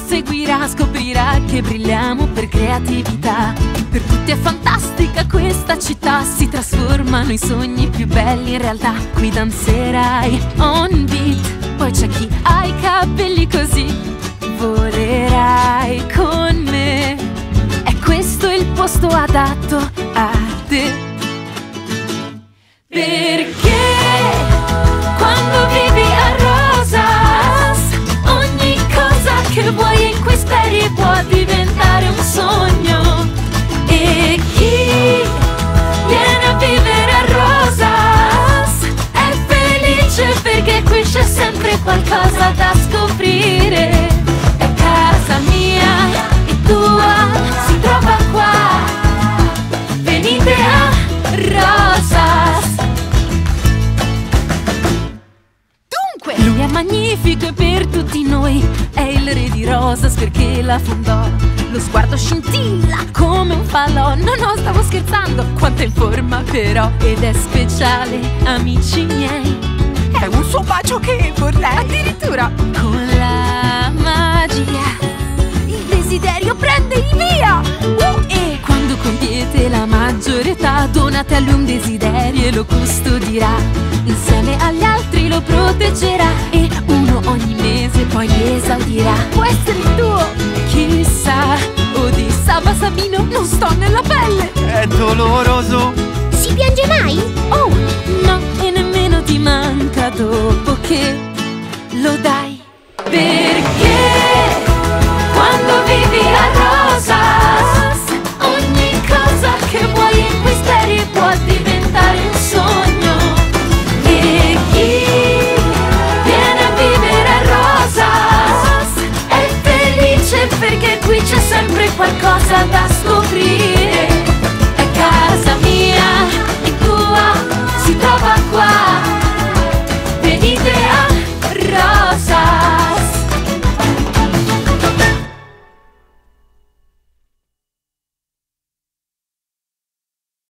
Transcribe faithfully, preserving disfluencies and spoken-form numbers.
seguirà scoprirà che brilliamo per creatività. Per tutti è fantastica questa città, si trasformano i sogni più belli in realtà. Qui danzerai on beat, poi c'è chi ha i capelli così. Volerai con me, è questo il posto adatto a te. Perché quando vivi a Rosas, ogni cosa che vuoi in cui speri può diventare un sogno. E chi viene a vivere a Rosas è felice perché qui c'è sempre qualcosa da scoprire. È casa mia e tua, si trova qua. Venite a Rosas. Dunque, lui è magnifico e per tutti noi è il re di Rosas perché la fondò. Lo sguardo scintilla come un falò. No, no, stavo scherzando, quanto è in forma però. Ed è speciale, amici miei. È un suo bacio che vorrei. Addirittura con la magia il desiderio prende il via. uh! E quando compiete la maggiore età, donate a lui un desiderio e lo custodirà. Insieme agli altri lo proteggerà e uno ogni mese poi li esaudirà. Può essere il tuo, chissà. Odissa, ma Sabino, non sto nella pelle. È doloroso. Si piange mai? Oh, no, e nemmeno ti manca dopo che lo dai. Perché quando vivi a Rosas, ogni cosa che vuoi in cui speri può diventare un sogno. E chi viene a vivere a Rosas è felice perché qui c'è sempre qualcosa da scoprire.